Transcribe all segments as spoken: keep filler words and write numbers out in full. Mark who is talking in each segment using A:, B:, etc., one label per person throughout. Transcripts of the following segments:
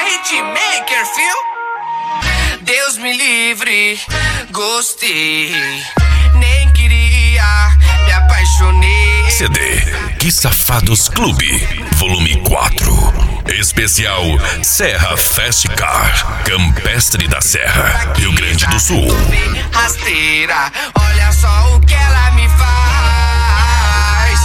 A: Hitmaker, fio? Deus me livre, gostei, nem queria, me apaixonei.
B: C D Que Safados Clube, volume quatro. Especial Serra Fast Car, Campestre da Serra, Rio Grande do Sul.
A: Rasteira, olha só o que ela me faz.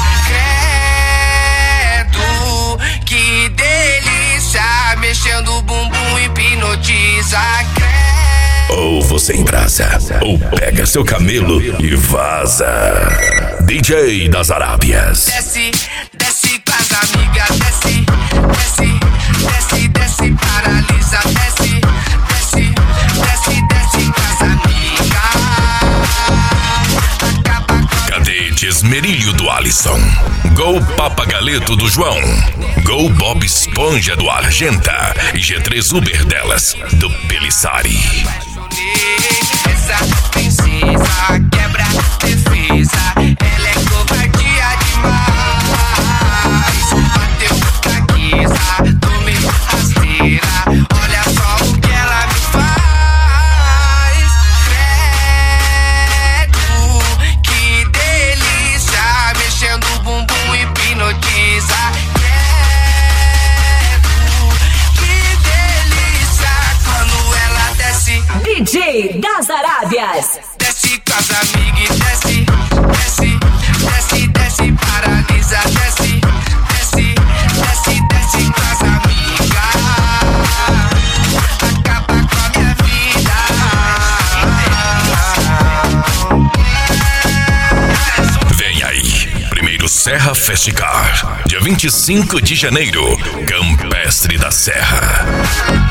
A: Credo, que delícia, mexendo o bumbum hipnotiza. Credo.
B: Ou você embrasa, ou pega seu camelo e vaza. D J das Arábias.
A: Desce, desce com as amigas, desce, desce, desce, desce, paralisa, desce, desce, desce, desce com as amigas. Acaba com...
B: Cadetes Merilho do Alisson, Gol Papagaleto do João, Gol Bob Esponja do Argenta e G três Uber delas, do Pelissari.
A: Essa princesa quebra defesa, ela é covardia demais. Bateu cagueza, tomei rasteira, olha só o que ela me faz. Credo, que delícia, mexendo o bumbum hipnotiza. Credo, que delícia, quando ela desce.
C: D J das Arábias.
A: Desce com as amigas, desce, desce, desce, desce, paralisa, desce, desce, desce, desce com as amigas. Acaba com a minha vida.
B: Vem aí, primeiro Serra Fast Car, dia vinte e cinco de janeiro, Campestre da Serra.